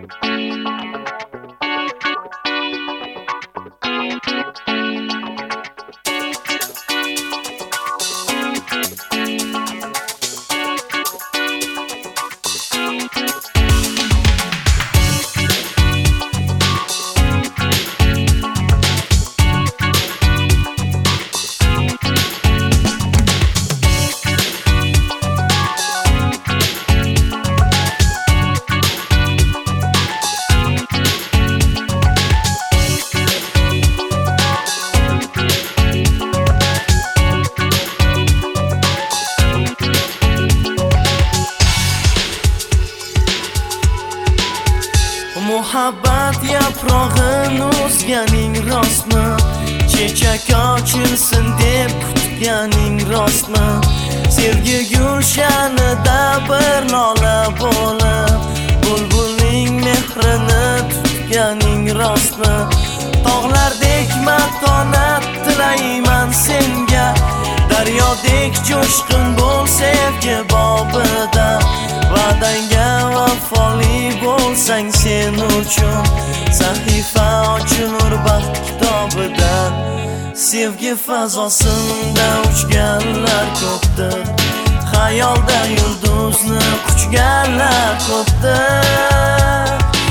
Muhabbat yaprog'in o'sganing rostmi? Chechak ochilsin deb kutganing rostmi? Sevgi gulshanida bir lola bo'lib bulbulning mehrini tutganing rostmi? Tog'lardek matonat tilayman senga, daryodek jo'shqin bo'l sevgi bobida. Va'dangga vafoli bo'lsang sen uchun sahifa ochilur baxt kitobidan. Sevgi fazosida uchganlar ko'pdir, xayolda yulduzni quchganlar ko'pdir.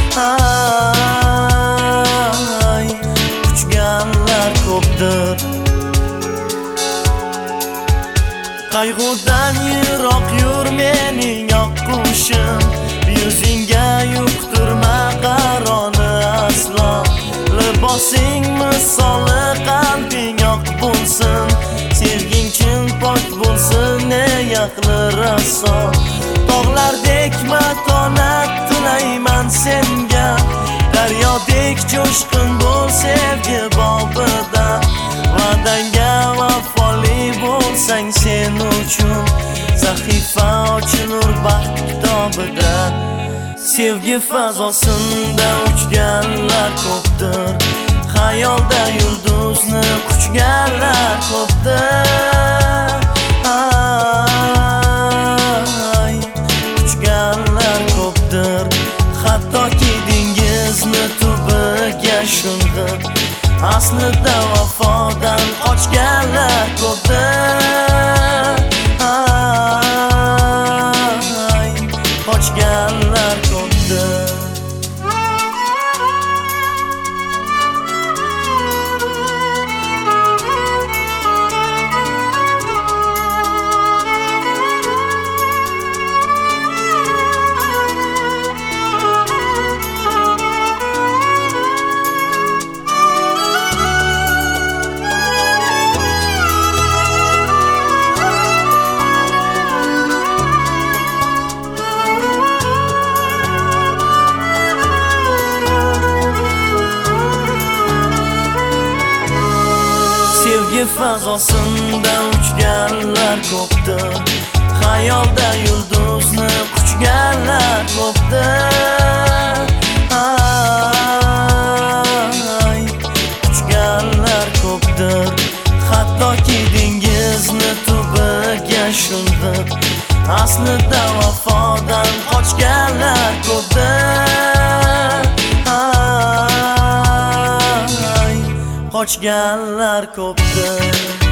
Ay, quchganlar ko'pdir. Qayg'udan yiroq yur mening oqqushim, yuzingga yuqtirma qaroni aslo. Libosing misoli qalbing oq bo'lsin, sevging chin pok bo'lsin ey aqli raso. Tog'lardek matonat tilayman senga, daryodek jo'shqin bo'l sevgi bobida. Va'dangga vafoli bo'lsang sen uchun sahifa ochilur baxt kitobida. Sevgi fazosida uchganlar ko'pdir, xayolda yulduzni quchganlar ko'pdir. Ay, quchganlar ko'pdir. Hattoki dengizni tubiga sho'ng'ib aslida vafodan qochganlar ko'pdir. Ay, qochganlar ko'pdir. Sevgi fazosida uchganlar ko'pdir, xayolda yulduzni quchganlar ko'pdir. Ay, quchganlar ko'pdir. Hattoki dengizni tubiga sho'ng'ib aslida vafodan qochganlar ko'pdir. Ay, qochganlar ko'pdir.